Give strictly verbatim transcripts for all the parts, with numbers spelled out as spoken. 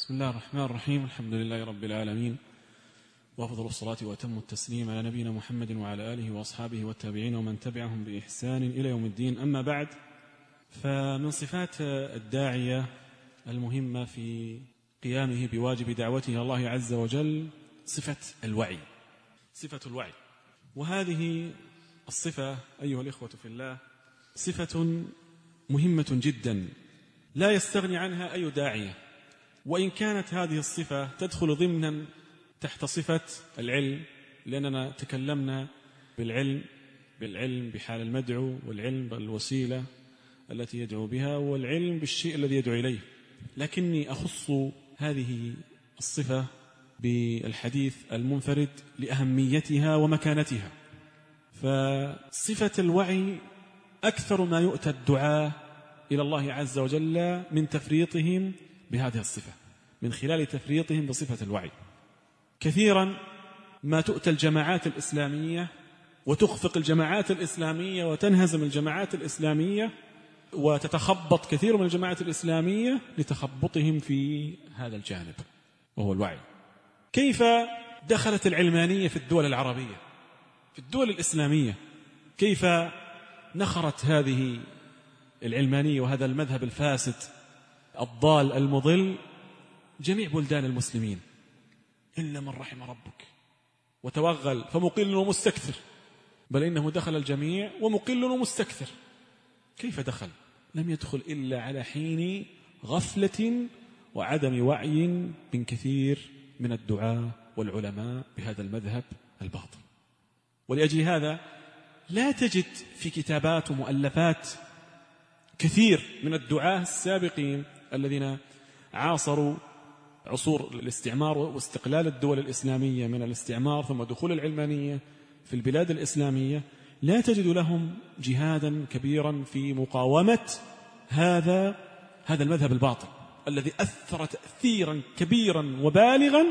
بسم الله الرحمن الرحيم. الحمد لله رب العالمين، وأفضل الصلاة وأتم التسليم على نبينا محمد وعلى آله وأصحابه والتابعين ومن تبعهم بإحسان إلى يوم الدين. أما بعد، فمن صفات الداعية المهمة في قيامه بواجب دعوته الله عز وجل صفة الوعي، صفة الوعي. وهذه الصفة أيها الإخوة في الله صفة مهمة جدا لا يستغني عنها أي داعية، وإن كانت هذه الصفة تدخل ضمنا تحت صفة العلم، لأننا تكلمنا بالعلم بالعلم بحال المدعو، والعلم بالوسيلة التي يدعو بها، والعلم بالشيء الذي يدعو إليه، لكني أخص هذه الصفة بالحديث المنفرد لأهميتها ومكانتها. فصفة الوعي أكثر ما يؤتى الدعاء إلى الله عز وجل من تفريطهم بهذه الصفة، من خلال تفريطهم بصفة الوعي. كثيرا ما تؤتى الجماعات الإسلامية وتخفق الجماعات الإسلامية وتنهزم الجماعات الإسلامية وتتخبط كثير من الجماعات الإسلامية لتخبطهم في هذا الجانب وهو الوعي. كيف دخلت العلمانية في الدول العربية، في الدول الإسلامية؟ كيف نخرت هذه العلمانية وهذا المذهب الفاسد الضال المضل جميع بلدان المسلمين إلا من رحم ربك وتوغل فمقل ومستكثر، بل إنه دخل الجميع ومقل ومستكثر. كيف دخل؟ لم يدخل إلا على حين غفلة وعدم وعي من كثير من الدعاة والعلماء بهذا المذهب الباطل. ولأجل هذا لا تجد في كتابات ومؤلفات كثير من الدعاة السابقين الذين عاصروا عصور الاستعمار واستقلال الدول الإسلامية من الاستعمار ثم دخول العلمانية في البلاد الإسلامية، لا تجد لهم جهادا كبيرا في مقاومة هذا هذا المذهب الباطل الذي أثر تأثيرا كبيرا وبالغا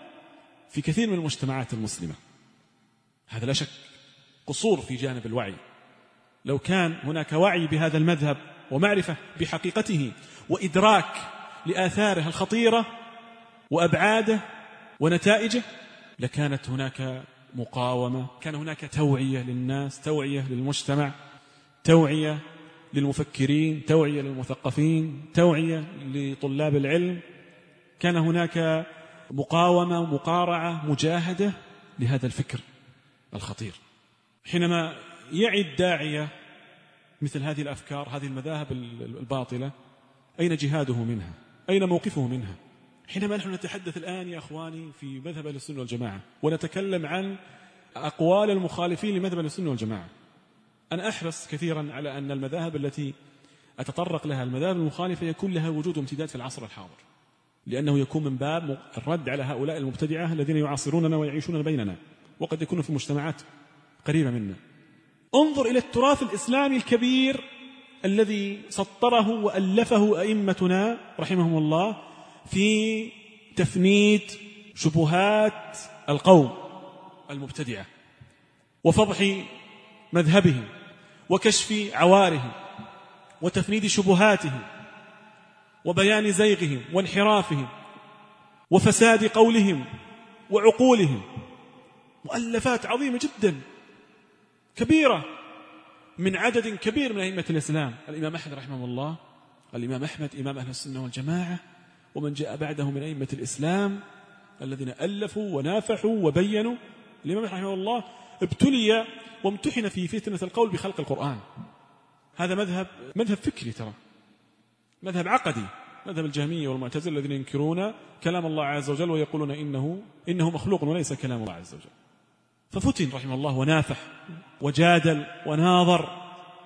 في كثير من المجتمعات المسلمة. هذا لا شك قصور في جانب الوعي. لو كان هناك وعي بهذا المذهب ومعرفة بحقيقته وإدراك لآثاره الخطيرة وأبعاده ونتائجه، لكانت هناك مقاومة، كان هناك توعية للناس، توعية للمجتمع، توعية للمفكرين، توعية للمثقفين، توعية لطلاب العلم. كان هناك مقاومة ومقارعة مجاهدة لهذا الفكر الخطير. حينما يعي الداعية مثل هذه الأفكار، هذه المذاهب الباطلة، أين جهاده منها؟ أين موقفه منها؟ حينما نحن نتحدث الآن يا أخواني في مذهب أهل السنة والجماعة ونتكلم عن أقوال المخالفين لمذهب أهل السنة والجماعة، أنا أحرص كثيرا على أن المذاهب التي أتطرق لها، المذاهب المخالفة، يكون لها وجود وامتداد في العصر الحاضر، لأنه يكون من باب الرد على هؤلاء المبتدعة الذين يعاصروننا ويعيشون بيننا وقد يكونوا في مجتمعات قريبة منا. انظر إلى التراث الإسلامي الكبير الذي سطره وألفه أئمتنا رحمهم الله في تفنيد شبهات القوم المبتدعة وفضح مذهبهم وكشف عوارهم وتفنيد شبهاتهم وبيان زيغهم وانحرافهم وفساد قولهم وعقولهم. مؤلفات عظيمة جدا كبيرة من عدد كبير من أئمة الإسلام، الإمام أحمد رحمه الله، الإمام أحمد إمام أهل السنة والجماعة، ومن جاء بعده من أئمة الإسلام الذين ألفوا ونافحوا وبينوا. الإمام أحمد رحمه الله ابتلي وامتحن في فتنة القول بخلق القرآن. هذا مذهب مذهب فكري، ترى مذهب عقدي، مذهب الجهمية والمعتزلة الذين ينكرون كلام الله عز وجل ويقولون إنه إنه مخلوق وليس كلام الله عز وجل. ففتن رحمه الله ونافح وجادل وناظر،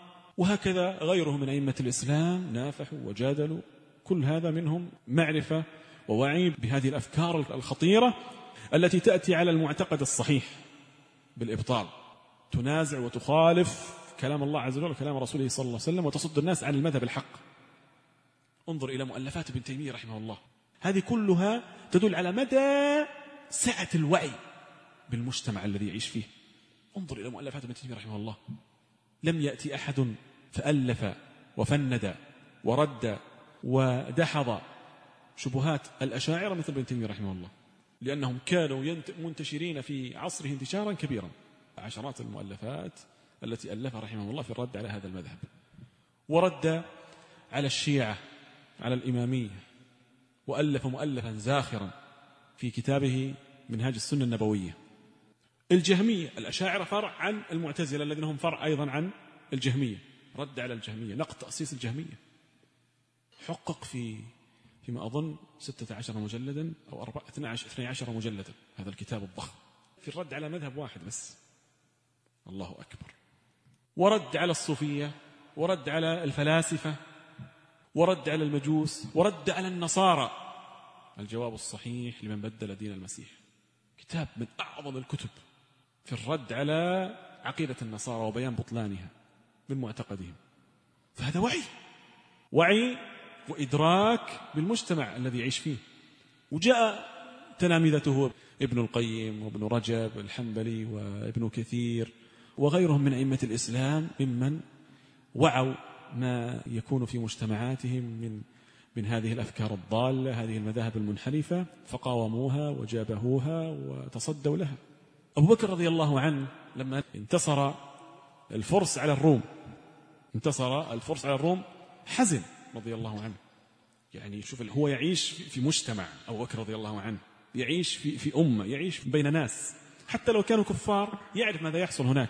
وهكذا غيره من أئمة الإسلام نافحوا وجادلوا. كل هذا منهم معرفة ووعي بهذه الأفكار الخطيرة التي تأتي على المعتقد الصحيح بالإبطال، تنازع وتخالف كلام الله عز وجل وكلام رسوله صلى الله عليه وسلم وتصد الناس عن المذهب الحق. انظر إلى مؤلفات ابن تيمية رحمه الله، هذه كلها تدل على مدى سعة الوعي بالمجتمع الذي يعيش فيه. انظر إلى مؤلفات ابن تيمية رحمه الله، لم يأتي أحد فألف وفند ورد ودحض شبهات الأشاعرة مثل ابن تيمية رحمه الله، لأنهم كانوا منتشرين في عصره انتشارا كبيرا، عشرات المؤلفات التي ألفها رحمه الله في الرد على هذا المذهب، ورد على الشيعة على الإمامية، وألف مؤلفا زاخرا في كتابه منهاج السنة النبوية. الجهمية، الأشاعرة فرع عن المعتزلة الذين هم فرع أيضا عن الجهمية، رد على الجهمية، نقد تأسيس الجهمية، حقق في فيما أظن ستة عشر مجلدا أو أربعة اثني عشر مجلدا هذا الكتاب الضخم في الرد على مذهب واحد بس. الله أكبر. ورد على الصوفية، ورد على الفلاسفة، ورد على المجوس، ورد على النصارى. الجواب الصحيح لمن بدل دين المسيح، كتاب من أعظم الكتب في الرد على عقيدة النصارى وبيان بطلانها من معتقدهم. فهذا وعي وعي وإدراك بالمجتمع الذي يعيش فيه. وجاء تلامذته ابن القيم وابن رجب الحنبلي وابن كثير وغيرهم من أئمة الإسلام ممن وعوا ما يكون في مجتمعاتهم من من هذه الأفكار الضالة، هذه المذاهب المنحرفة، فقاوموها وجابهوها وتصدوا لها. أبو بكر رضي الله عنه لما انتصر الفرس على الروم انتصر الفرس على الروم حزن رضي الله عنه. يعني شوف، هو يعيش في مجتمع، أبو بكر رضي الله عنه يعيش في في أمة، يعيش بين ناس حتى لو كانوا كفار يعرف ماذا يحصل هناك.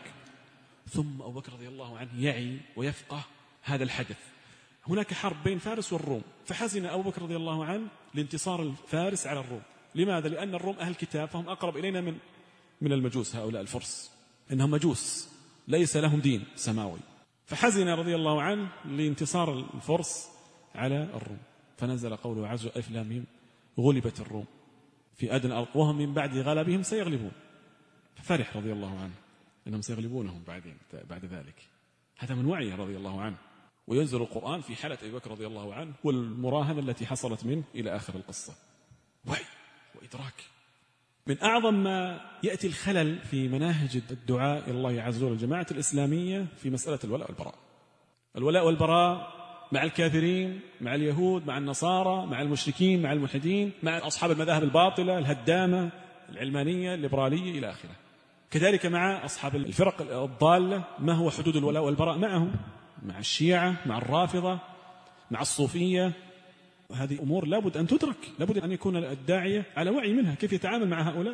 ثم أبو بكر رضي الله عنه يعي ويفقه هذا الحدث. هناك حرب بين فارس والروم، فحزن أبو بكر رضي الله عنه لانتصار الفارس على الروم. لماذا؟ لأن الروم أهل كتاب، فهم أقرب إلينا من من المجوس. هؤلاء الفرس إنهم مجوس ليس لهم دين سماوي. فحزن رضي الله عنه لانتصار الفرس على الروم، فنزل قوله عز وجل: ألف لام ميم غلبت الروم في أدنى الأرض وهم من بعد غلبهم سيغلبون. ففرح رضي الله عنه أنهم سيغلبونهم بعدين بعد ذلك. هذا من وعيه رضي الله عنه. وينزل القرآن في حالة أبي بكر رضي الله عنه والمراهنة التي حصلت منه إلى آخر القصة. وعي وإدراك. من أعظم ما يأتي الخلل في مناهج الدعاء إلى الله عز وجل الجماعة الإسلامية في مسألة الولاء والبراء. الولاء والبراء مع الكافرين، مع اليهود، مع النصارى، مع المشركين، مع الملحدين، مع أصحاب المذاهب الباطلة الهدامة العلمانية الليبرالية إلى آخره. كذلك مع أصحاب الفرق الضالة، ما هو حدود الولاء والبراء معهم، مع الشيعة، مع الرافضة، مع الصوفية. هذه أمور لابد أن تدرك، لابد أن يكون الداعية على وعي منها. كيف يتعامل مع هؤلاء؟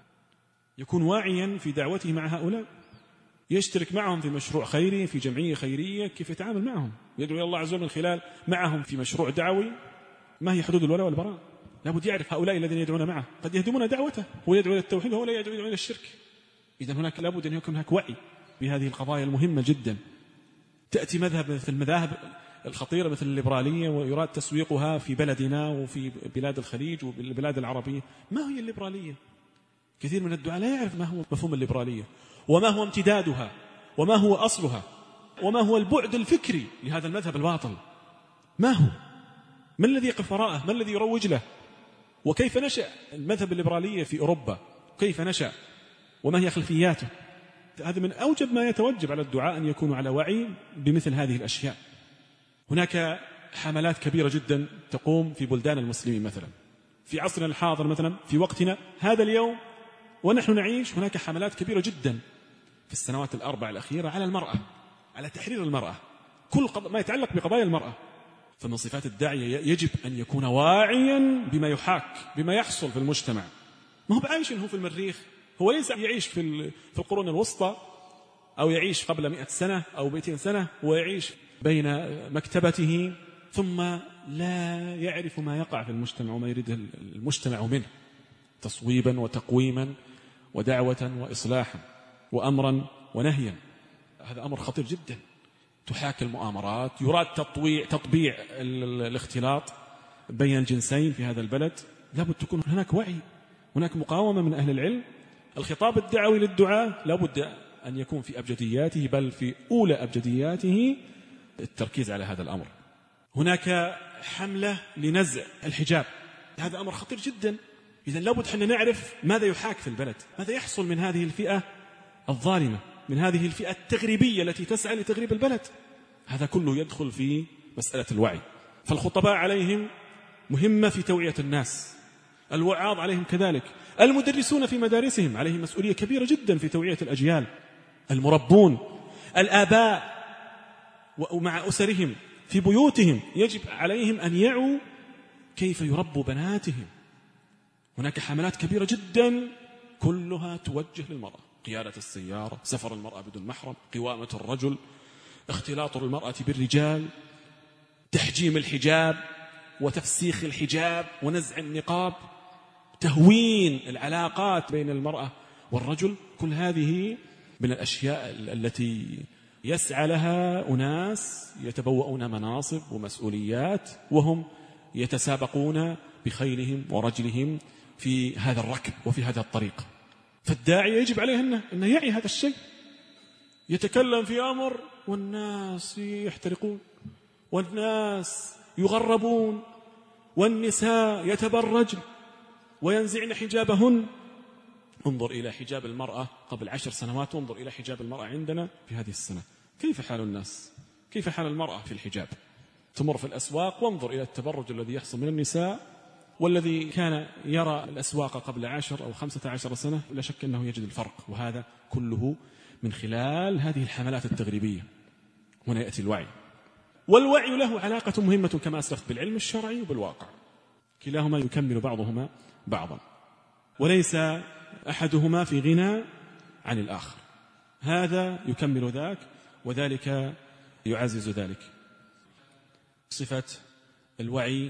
يكون واعيا في دعوته مع هؤلاء، يشترك معهم في مشروع خيري، في جمعية خيرية، كيف يتعامل معهم، يدعو إلى الله عز وجل من خلال معهم في مشروع دعوي. ما هي حدود الولاء والبراء؟ لابد يعرف هؤلاء الذين يدعون معه قد يهدمون دعوته، هو يدعو إلى التوحيد وهو لا يدعو إلى الشرك. إذن هناك لابد أن يكون هناك وعي بهذه القضايا المهمة جدا. تأتي مذهب مثل المذاهب الخطيرة مثل الليبرالية ويراد تسويقها في بلدنا وفي بلاد الخليج وبالبلاد العربية. ما هي الليبرالية؟ كثير من الدعاء لا يعرف ما هو مفهوم الليبرالية، وما هو امتدادها، وما هو أصلها، وما هو البعد الفكري لهذا المذهب الباطل. ما هو؟ ما الذي يقف وراءه؟ ما الذي يروج له؟ وكيف نشأ المذهب الليبرالية في أوروبا؟ كيف نشأ؟ وما هي خلفياته؟ هذا من أوجب ما يتوجب على الدعاء أن يكونوا على وعي بمثل هذه الأشياء. هناك حملات كبيرة جدا تقوم في بلدان المسلمين، مثلا في عصرنا الحاضر، مثلا في وقتنا هذا اليوم ونحن نعيش، هناك حملات كبيرة جدا في السنوات الأربع الأخيرة على المرأة، على تحرير المرأة، كل ما يتعلق بقضايا المرأة. فمن صفات الداعية يجب أن يكون واعيا بما يحاك، بما يحصل في المجتمع. ما هو بعايش هو في المريخ، هو ليس يعيش في في القرون الوسطى أو يعيش قبل مئة سنة أو مئتين سنة، ويعيش بين مكتبته ثم لا يعرف ما يقع في المجتمع وما يريد المجتمع منه تصويبا وتقويما ودعوة وإصلاحا وأمرا ونهيا. هذا أمر خطير جدا. تحاك المؤامرات، يراد تطويع تطبيع الاختلاط بين الجنسين في هذا البلد. لابد تكون هناك وعي، هناك مقاومة من أهل العلم. الخطاب الدعوي للدعاء لابد أن يكون في أبجدياته، بل في أولى أبجدياته التركيز على هذا الأمر. هناك حملة لنزع الحجاب، هذا أمر خطير جدا. إذن لابد حنا نعرف ماذا يحاك في البلد، ماذا يحصل من هذه الفئة الظالمة، من هذه الفئة التغريبية التي تسعى لتغريب البلد. هذا كله يدخل في مسألة الوعي. فالخطباء عليهم مهمة في توعية الناس، الوعاظ عليهم كذلك، المدرسون في مدارسهم عليهم مسؤولية كبيرة جدا في توعية الأجيال، المربون، الآباء ومع أسرهم في بيوتهم يجب عليهم أن يعوا كيف يربوا بناتهم. هناك حملات كبيرة جدا كلها توجه للمرأة: قيادة السيارة، سفر المرأة بدون محرم، قوامة الرجل، اختلاط المرأة بالرجال، تحجيم الحجاب وتفسيخ الحجاب ونزع النقاب، تهوين العلاقات بين المرأة والرجل. كل هذه من الأشياء التي يسعى لها أناس يتبوؤون مناصب ومسؤوليات وهم يتسابقون بخيلهم ورجلهم في هذا الركب وفي هذا الطريق. فالداعي يجب عليه أنه, أنه يعي هذا الشيء، يتكلم في أمر والناس يحترقون والناس يغربون والنساء يتبرجن وينزعن حجابهن. انظر إلى حجاب المرأة قبل عشر سنوات وانظر إلى حجاب المرأة عندنا في هذه السنة، كيف حال الناس، كيف حال المرأة في الحجاب. تمر في الأسواق وانظر إلى التبرج الذي يحصل من النساء، والذي كان يرى الأسواق قبل عشر أو خمسة عشر سنة لا شك أنه يجد الفرق، وهذا كله من خلال هذه الحملات التغريبية. هنا يأتي الوعي، والوعي له علاقة مهمة كما أسلفت بالعلم الشرعي وبالواقع، كلاهما يكمل بعضهما بعضا، وليس أحدهما في غنى عن الآخر، هذا يكمل ذاك وذلك يعزز ذلك. صفة الوعي،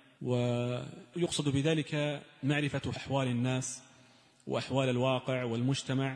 ويقصد بذلك معرفة أحوال الناس وأحوال الواقع والمجتمع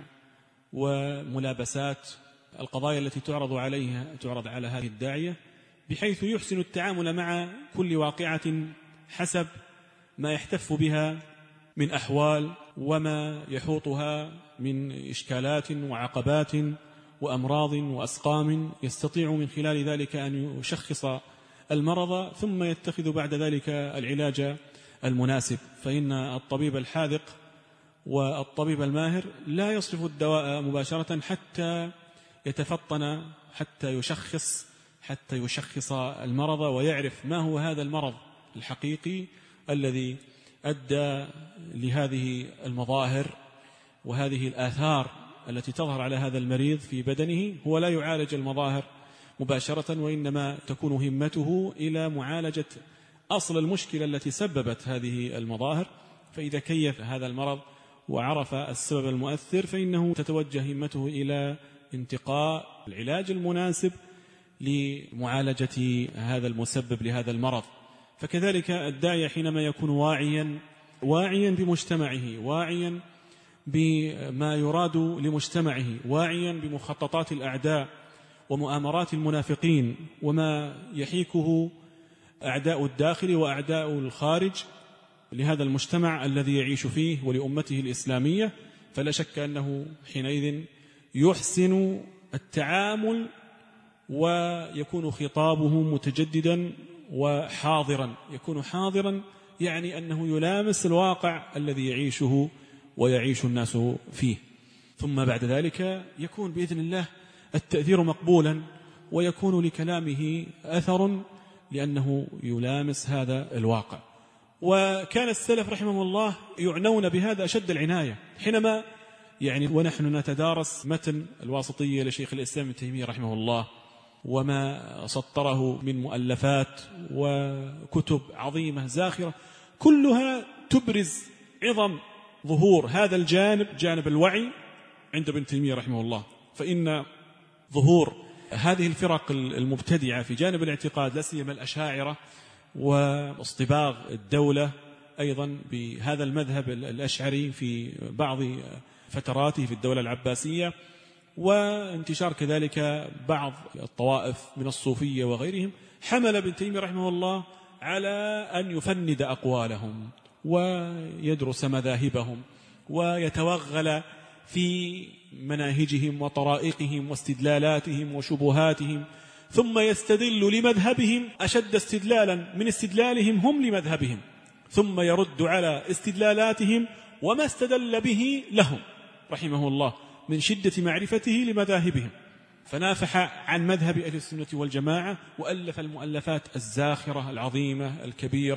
وملابسات القضايا التي تعرض عليها تعرض على هذه الداعية، بحيث يحسن التعامل مع كل واقعة حسب ما يحتف بها من أحوال وما يحوطها من إشكالات وعقبات وأمراض وأسقام، يستطيع من خلال ذلك أن يشخص المرض ثم يتخذ بعد ذلك العلاج المناسب. فإن الطبيب الحاذق والطبيب الماهر لا يصرف الدواء مباشرة حتى يتفطن، حتى يشخص حتى يشخص المرض ويعرف ما هو هذا المرض الحقيقي الذي أدى لهذه المظاهر وهذه الآثار التي تظهر على هذا المريض في بدنه. هو لا يعالج المظاهر مباشرة، وإنما تكون همته إلى معالجة أصل المشكلة التي سببت هذه المظاهر. فإذا كيف هذا المرض وعرف السبب المؤثر فإنه تتوجه همته إلى انتقاء العلاج المناسب لمعالجة هذا المسبب لهذا المرض. فكذلك الداعية حينما يكون واعيا واعيا بمجتمعه، واعيا بما يراد لمجتمعه، واعيا بمخططات الأعداء ومؤامرات المنافقين وما يحيكه أعداء الداخل وأعداء الخارج لهذا المجتمع الذي يعيش فيه ولأمته الإسلامية، فلا شك أنه حينئذ يحسن التعامل ويكون خطابه متجددا وحاضرا. يكون حاضرا يعني أنه يلامس الواقع الذي يعيشه ويعيش الناس فيه. ثم بعد ذلك يكون بإذن الله التأثير مقبولا ويكون لكلامه أثر لأنه يلامس هذا الواقع. وكان السلف رحمه الله يعنون بهذا أشد العناية حينما يعني ونحن نتدارس متن الواسطية لشيخ الإسلام ابن تيمية رحمه الله وما سطره من مؤلفات وكتب عظيمة زاخرة كلها تبرز عظم ظهور هذا الجانب، جانب الوعي عند ابن تيمية رحمه الله. فإن ظهور هذه الفرق المبتدعة في جانب الاعتقاد لا سيما الأشاعرة واصطباغ الدولة أيضا بهذا المذهب الأشعري في بعض فتراته في الدولة العباسية، وانتشار كذلك بعض الطوائف من الصوفية وغيرهم، حمل ابن تيمية رحمه الله على أن يفند أقوالهم ويدرس مذاهبهم ويتوغل في مناهجهم وطرائقهم واستدلالاتهم وشبهاتهم، ثم يستدل لمذهبهم أشد استدلالا من استدلالهم هم لمذهبهم، ثم يرد على استدلالاتهم وما استدل به لهم رحمه الله من شدة معرفته لمذاهبهم. فنافح عن مذهب أهل السنة والجماعة وألف المؤلفات الزاخرة العظيمة الكبيرة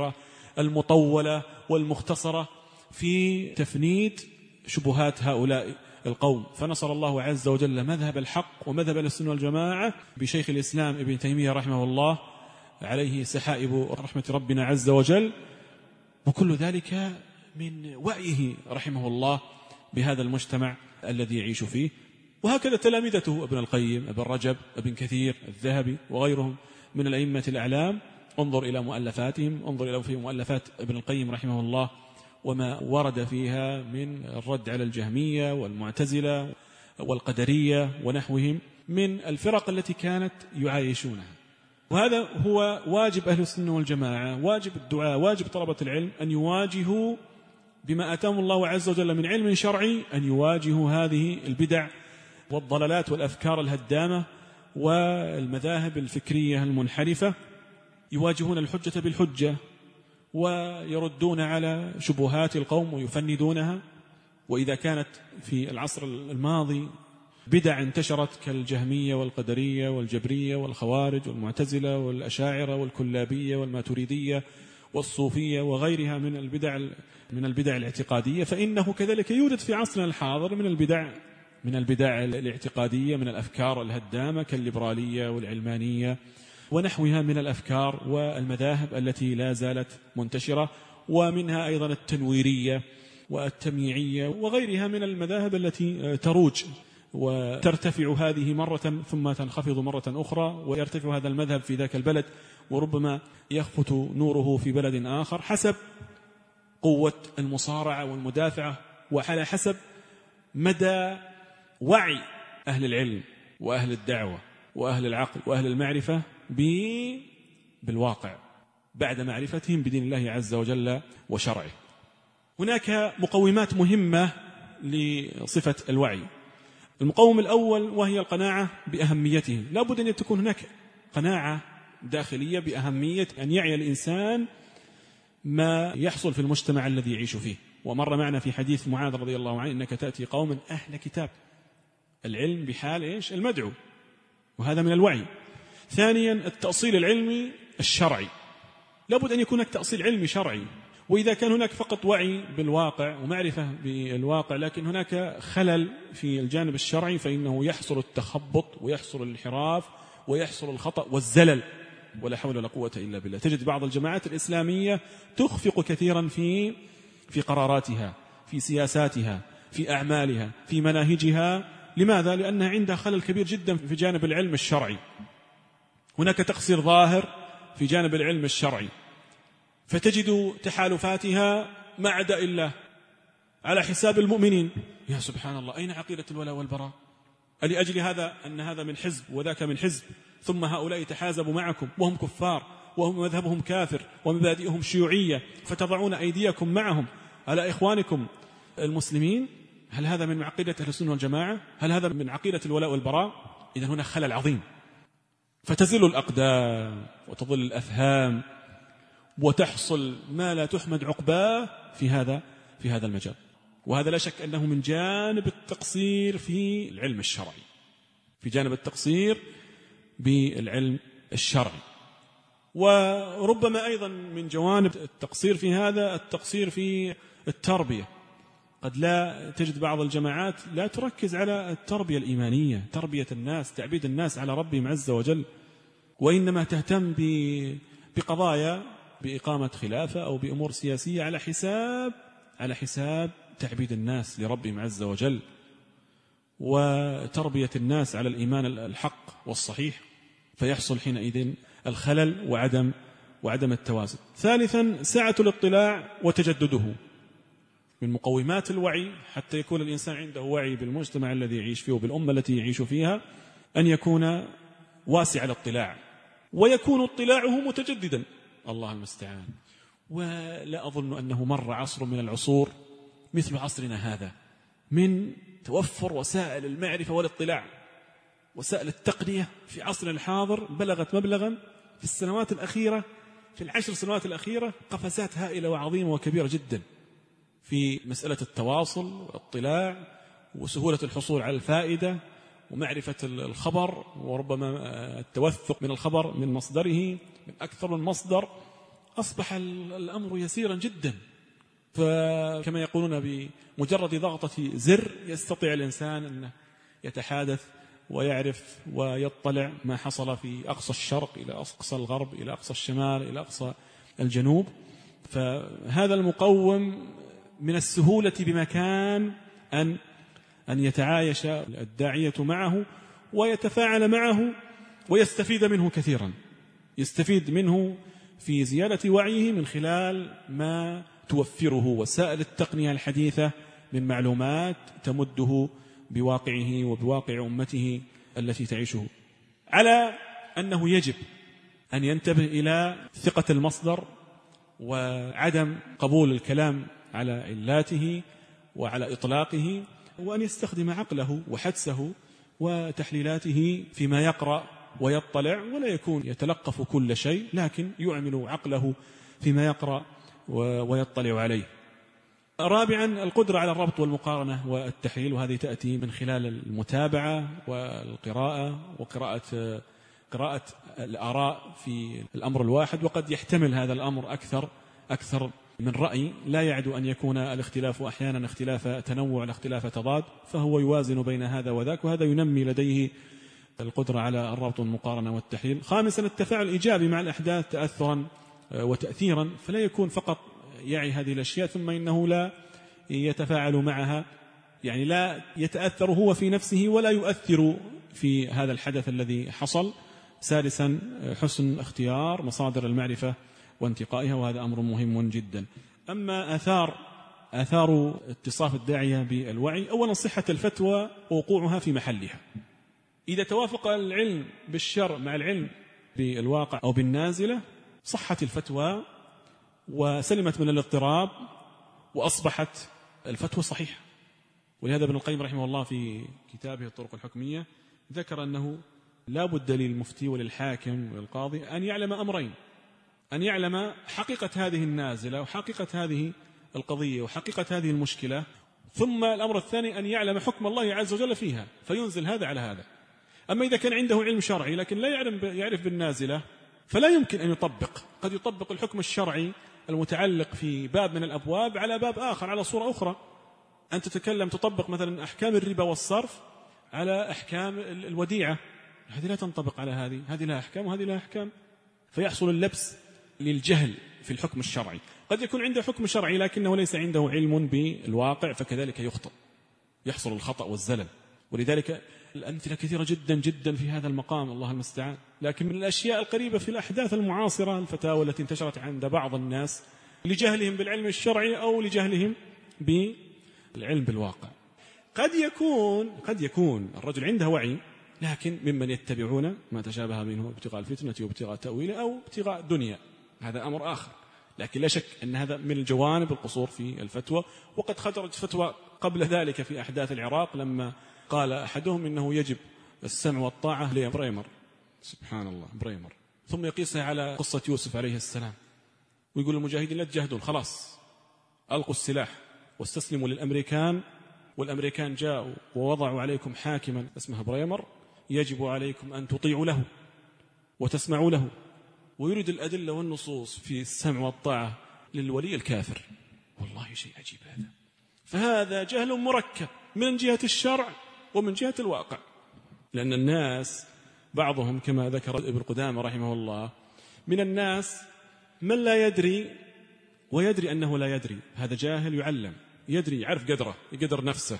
المطولة والمختصرة في تفنيد شبهات هؤلاء القوم. فنصر الله عز وجل مذهب الحق ومذهب السنة والجماعة بشيخ الإسلام ابن تيمية رحمه الله عليه سحائب رحمة ربنا عز وجل، وكل ذلك من وعيه رحمه الله بهذا المجتمع الذي يعيش فيه. وهكذا تلامذته ابن القيم، ابن رجب، ابن كثير، الذهبي وغيرهم من الأئمة الأعلام. انظر إلى مؤلفاتهم، انظر إلى في مؤلفات ابن القيم رحمه الله وما ورد فيها من الرد على الجهمية والمعتزلة والقدرية ونحوهم من الفرق التي كانت يعايشونها. وهذا هو واجب أهل السنة والجماعة، واجب الدعاء، واجب طلبة العلم أن يواجهوا بما أتاهم الله عز وجل من علم شرعي، أن يواجهوا هذه البدع والضلالات والأفكار الهدامة والمذاهب الفكرية المنحرفة. يواجهون الحجة بالحجة ويردون على شبهات القوم ويفندونها. وإذا كانت في العصر الماضي بدع انتشرت كالجهمية والقدرية والجبرية والخوارج والمعتزلة والأشاعرة والكلابية والماتريدية والصوفية وغيرها من البدع من البدع الاعتقادية، فإنه كذلك يوجد في عصرنا الحاضر من البدع من البدع الاعتقادية، من الأفكار الهدامة كالليبرالية والعلمانية ونحوها من الأفكار والمذاهب التي لا زالت منتشرة، ومنها أيضا التنويرية والتمييعية وغيرها من المذاهب التي تروج وترتفع هذه مرة ثم تنخفض مرة أخرى، ويرتفع هذا المذهب في ذاك البلد وربما يخفت نوره في بلد آخر حسب قوة المصارعة والمدافعة، وعلى حسب مدى وعي أهل العلم وأهل الدعوة وأهل العقل وأهل المعرفة بالواقع بعد معرفتهم بدين الله عز وجل وشرعه. هناك مقومات مهمة لصفة الوعي. المقوم الأول وهي القناعة بأهميته. لا بد أن تكون هناك قناعة داخلية بأهمية أن يعي الإنسان ما يحصل في المجتمع الذي يعيش فيه. ومر معنا في حديث معاذ رضي الله عنه إنك تأتي قوما أهل كتاب، العلم بحال إيش؟ المدعو، وهذا من الوعي. ثانيا التأصيل العلمي الشرعي، لابد أن يكون هناك تأصيل علمي شرعي. وإذا كان هناك فقط وعي بالواقع ومعرفة بالواقع لكن هناك خلل في الجانب الشرعي فإنه يحصل التخبط ويحصل الانحراف ويحصل الخطأ والزلل، ولا حول ولا قوة إلا بالله. تجد بعض الجماعات الإسلامية تخفق كثيرا في في قراراتها، في سياساتها، في أعمالها، في مناهجها. لماذا؟ لأنها عندها خلل كبير جدا في جانب العلم الشرعي. هناك تقصير ظاهر في جانب العلم الشرعي، فتجد تحالفاتها مع أعداء الله على حساب المؤمنين. يا سبحان الله، أين عقيدة الولاء والبراء؟ لأجل هذا أن هذا من حزب وذاك من حزب، ثم هؤلاء تحازبوا معكم وهم كفار وهم مذهبهم كافر ومبادئهم شيوعية، فتضعون أيديكم معهم على إخوانكم المسلمين. هل هذا من عقيدة أهل السنة والجماعة؟ هل هذا من عقيدة الولاء والبراء؟ إذن هنا خلل عظيم. فتزل الأقدام وتضل الأفهام وتحصل ما لا تحمد عقباه في هذا في هذا المجال. وهذا لا شك أنه من جانب التقصير في العلم الشرعي، في جانب التقصير بالعلم الشرعي. وربما أيضا من جوانب التقصير في هذا التقصير في التربية. قد لا تجد بعض الجماعات لا تركز على التربية الإيمانية، تربية الناس، تعبيد الناس على ربهم عز وجل، وإنما تهتم بقضايا بإقامة خلافة أو بأمور سياسية على حساب على حساب تعبيد الناس لربهم عز وجل وتربية الناس على الإيمان الحق والصحيح، فيحصل حينئذ الخلل وعدم وعدم التوازن. ثالثا سعة الاطلاع وتجدده. من مقومات الوعي حتى يكون الإنسان عنده وعي بالمجتمع الذي يعيش فيه وبالأمة التي يعيش فيها أن يكون واسع الاطلاع، ويكون اطلاعه متجددا. الله المستعان. ولا أظن أنه مر عصر من العصور مثل عصرنا هذا من توفر وسائل المعرفة والاطلاع. وسائل التقنية في عصرنا الحاضر بلغت مبلغا في السنوات الأخيرة، في العشر سنوات الأخيرة، قفزات هائلة وعظيمة وكبيرة جدا في مسألة التواصل والاطلاع وسهولة الحصول على الفائدة ومعرفة الخبر، وربما التوثق من الخبر من مصدره من أكثر من مصدر، أصبح الأمر يسيرا جدا، فكما يقولون بمجرد ضغطة زر يستطيع الإنسان أن يتحادث ويعرف ويطلع ما حصل في أقصى الشرق إلى أقصى الغرب إلى أقصى الشمال إلى أقصى الجنوب. فهذا المقوم من السهولة بمكان أن أن يتعايش الداعية معه ويتفاعل معه ويستفيد منه كثيرا، يستفيد منه في زيادة وعيه من خلال ما توفره وسائل التقنية الحديثة من معلومات تمده بواقعه وبواقع أمته التي تعيشه، على أنه يجب أن ينتبه إلى ثقة المصدر وعدم قبول الكلام على علاته وعلى إطلاقه، وأن يستخدم عقله وحدسه وتحليلاته فيما يقرأ ويطلع، ولا يكون يتلقف كل شيء، لكن يعمل عقله فيما يقرأ ويطلع عليه. رابعا القدرة على الربط والمقارنة والتحليل، وهذه تأتي من خلال المتابعة والقراءة وقراءة قراءة الآراء في الأمر الواحد، وقد يحتمل هذا الأمر أكثر أكثر من رأي، لا يعد أن يكون الاختلاف أحيانا اختلاف تنوع الاختلاف تضاد، فهو يوازن بين هذا وذاك، وهذا ينمي لديه القدرة على الربط والمقارنة والتحليل. خامسا التفاعل الإيجابي مع الأحداث تأثرا وتأثيرا، فلا يكون فقط يعي هذه الأشياء ثم إنه لا يتفاعل معها، يعني لا يتأثر هو في نفسه ولا يؤثر في هذا الحدث الذي حصل. سادسا حسن اختيار مصادر المعرفة وانتقائها، وهذا أمر مهم جدا. أما آثار آثار اتصاف الداعية بالوعي، أولا صحة الفتوى ووقوعها في محلها. إذا توافق العلم بالشرع مع العلم بالواقع أو بالنازلة صحت الفتوى وسلمت من الاضطراب وأصبحت الفتوى صحيحة. ولهذا ابن القيم رحمه الله في كتابه الطرق الحكمية ذكر أنه لا بد للمفتي وللحاكم والقاضي أن يعلم أمرين: أن يعلم حقيقة هذه النازلة وحقيقة هذه القضية وحقيقة هذه المشكلة، ثم الأمر الثاني أن يعلم حكم الله عز وجل فيها فينزل هذا على هذا. أما إذا كان عنده علم شرعي لكن لا يعرف يعرف بالنازلة فلا يمكن أن يطبق، قد يطبق الحكم الشرعي المتعلق في باب من الأبواب على باب آخر على صورة أخرى. أن تتكلم تطبق مثلا أحكام الربا والصرف على أحكام الوديعة، هذه لا تنطبق على هذه، هذه لها أحكام وهذه لها أحكام، فيحصل اللبس للجهل في الحكم الشرعي. قد يكون عنده حكم شرعي لكنه ليس عنده علم بالواقع، فكذلك يخطئ، يحصل الخطأ والزلل. ولذلك الأمثلة كثيرة جدا جدا في هذا المقام، الله المستعان. لكن من الأشياء القريبة في الأحداث المعاصرة الفتاوى التي انتشرت عند بعض الناس لجهلهم بالعلم الشرعي أو لجهلهم بالعلم بالواقع. قد يكون قد يكون الرجل عنده وعي لكن ممن يتبعون ما تشابه منه ابتغاء الفتنة وابتغاء تأويله أو ابتغاء دنيا، هذا أمر آخر. لكن لا شك أن هذا من الجوانب القصور في الفتوى. وقد خرجت فتوى قبل ذلك في أحداث العراق لما قال أحدهم إنه يجب السمع والطاعة لبريمر، سبحان الله بريمر، ثم يقيسها على قصة يوسف عليه السلام ويقول المجاهدين لا تجاهدون، خلاص ألقوا السلاح واستسلموا للأمريكان، والأمريكان جاءوا ووضعوا عليكم حاكما اسمه بريمر يجب عليكم أن تطيعوا له وتسمعوا له. ويريد الأدلة والنصوص في السمع والطاعة للولي الكافر. والله شيء عجيب هذا. فهذا جهل مركب من جهة الشرع ومن جهة الواقع، لأن الناس بعضهم كما ذكر ابن قدامة رحمه الله من الناس من لا يدري ويدري أنه لا يدري، هذا جاهل يعلم، يدري يعرف قدره يقدر نفسه،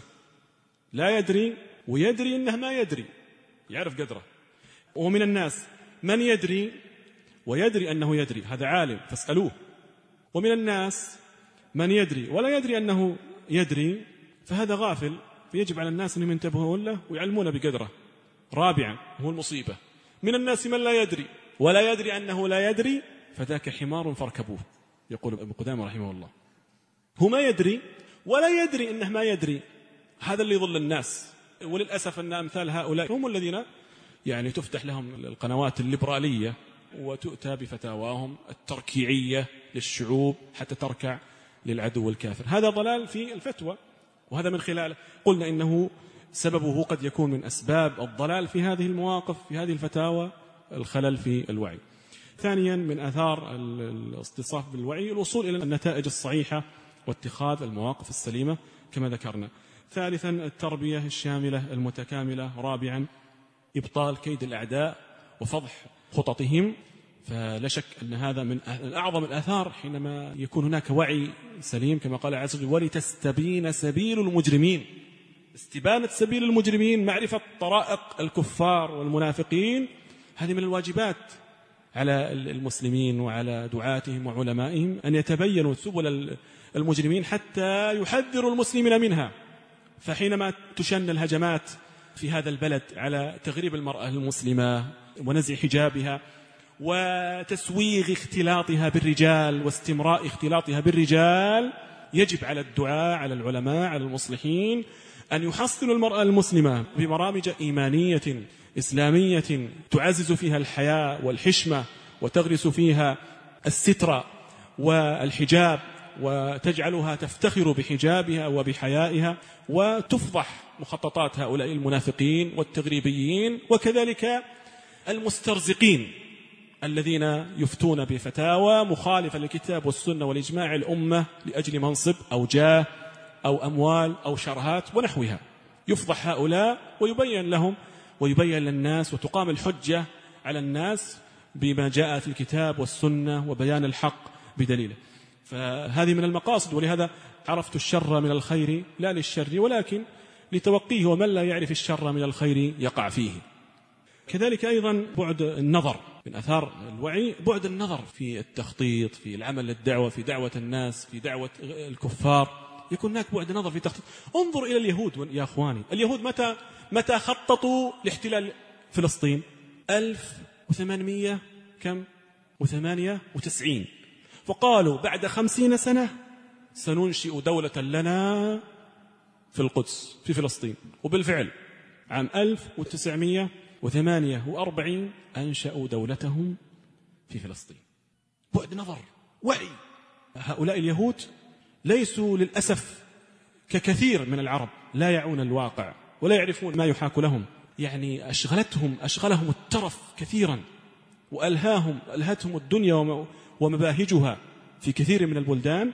لا يدري ويدري أنه ما يدري يعرف قدره. ومن الناس من يدري ويدري أنه يدري، هذا عالم فاسألوه. ومن الناس من يدري ولا يدري أنه يدري، فهذا غافل، فيجب على الناس أن ينتبهوا له ويعلمون بقدره. رابعا هو المصيبة من الناس من لا يدري ولا يدري أنه لا يدري، فذاك حمار فاركبوه، يقول ابن قدامة رحمه الله. هو ما يدري ولا يدري أنه ما يدري، هذا اللي يضل الناس. وللأسف أن أمثال هؤلاء هم الذين يعني تفتح لهم القنوات الليبرالية وتؤتى بفتاواهم التركيعية للشعوب حتى تركع للعدو الكافر. هذا ضلال في الفتوى، وهذا من خلاله قلنا إنه سببه قد يكون من أسباب الضلال في هذه المواقف في هذه الفتاوى الخلل في الوعي. ثانيا من آثار الاستصاف بالوعي الوصول إلى النتائج الصحيحة واتخاذ المواقف السليمة كما ذكرنا. ثالثا التربية الشاملة المتكاملة. رابعا إبطال كيد الأعداء وفضح خططهم. فلا شك أن هذا من أعظم الآثار حينما يكون هناك وعي سليم كما قال عز وجل: ولتستبين سبيل المجرمين. استبانة سبيل المجرمين، معرفة طرائق الكفار والمنافقين، هذه من الواجبات على المسلمين وعلى دعاتهم وعلمائهم أن يتبينوا سبل المجرمين حتى يحذروا المسلمين منها. فحينما تشن الهجمات في هذا البلد على تغريب المرأة المسلمة ونزع حجابها وتسويغ اختلاطها بالرجال واستمراء اختلاطها بالرجال، يجب على الدعاة، على العلماء، على المصلحين أن يحصنوا المرأة المسلمة ببرامج إيمانية إسلامية تعزز فيها الحياء والحشمة وتغرس فيها الستر والحجاب وتجعلها تفتخر بحجابها وبحيائها، وتفضح مخططات هؤلاء المنافقين والتغريبيين وكذلك المسترزقين الذين يفتون بفتاوى مخالفة للكتاب والسنة والإجماع الأمة لأجل منصب أو جاه أو أموال أو شرهات ونحوها. يفضح هؤلاء ويبين لهم ويبين للناس وتقام الحجة على الناس بما جاء في الكتاب والسنة وبيان الحق بدليله. فهذه من المقاصد، ولهذا عرفت الشر من الخير لا للشر ولكن لتوقيه، ومن لا يعرف الشر من الخير يقع فيه. كذلك أيضا بعد النظر من أثار الوعي، بعد النظر في التخطيط، في العمل للدعوة، في دعوة الناس، في دعوة الكفار، يكون هناك بعد نظر في تخطيط. انظر إلى اليهود يا أخواني، اليهود متى متى خططوا لاحتلال فلسطين؟ ألف وثمانمائة كم وثمانية وتسعين، فقالوا بعد خمسين سنة سننشئ دولة لنا في القدس في فلسطين، وبالفعل عام ألف وتسعمائة وثمانية وأربعين أنشأوا دولتهم في فلسطين. بعد نظر، وعي. هؤلاء اليهود ليسوا للأسف ككثير من العرب، لا يعون الواقع ولا يعرفون ما يحاك لهم، يعني أشغلتهم أشغلهم الترف كثيرا، وألهاهم ألهتهم الدنيا ومباهجها في كثير من البلدان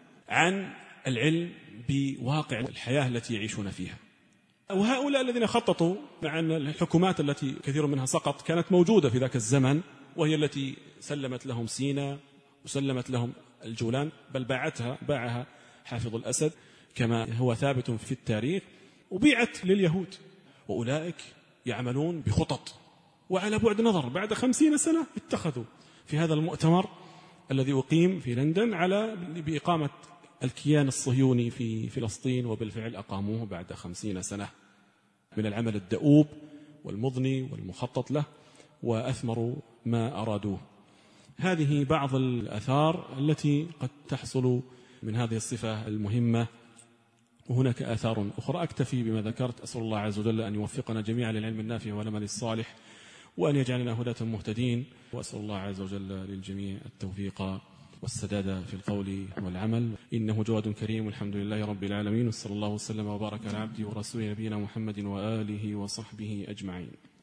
عن العلم بواقع الحياة التي يعيشون فيها. وهؤلاء الذين خططوا مع أن الحكومات التي كثير منها سقط كانت موجودة في ذاك الزمن، وهي التي سلمت لهم سيناء وسلمت لهم الجولان، بل باعتها باعها حافظ الأسد كما هو ثابت في التاريخ، وبيعت لليهود. وأولئك يعملون بخطط وعلى بعد نظر. بعد خمسين سنة اتخذوا في هذا المؤتمر الذي أقيم في لندن على بإقامة الكيان الصهيوني في فلسطين، وبالفعل أقاموه بعد خمسين سنة من العمل الدؤوب والمضني والمخطط له، وأثمروا ما أرادوه. هذه بعض الآثار التي قد تحصل من هذه الصفة المهمة، وهناك آثار أخرى. أكتفي بما ذكرت. أسأل الله عز وجل أن يوفقنا جميعا للعلم النافع والعمل الصالح، وأن يجعلنا هداة مهتدين، وأسأل الله عز وجل للجميع التوفيق والسداد في القول والعمل، إنه جواد كريم. والحمد لله رب العالمين، وصلى الله وسلم وبارك على عبده ورسوله نبينا محمد وآله وصحبه أجمعين.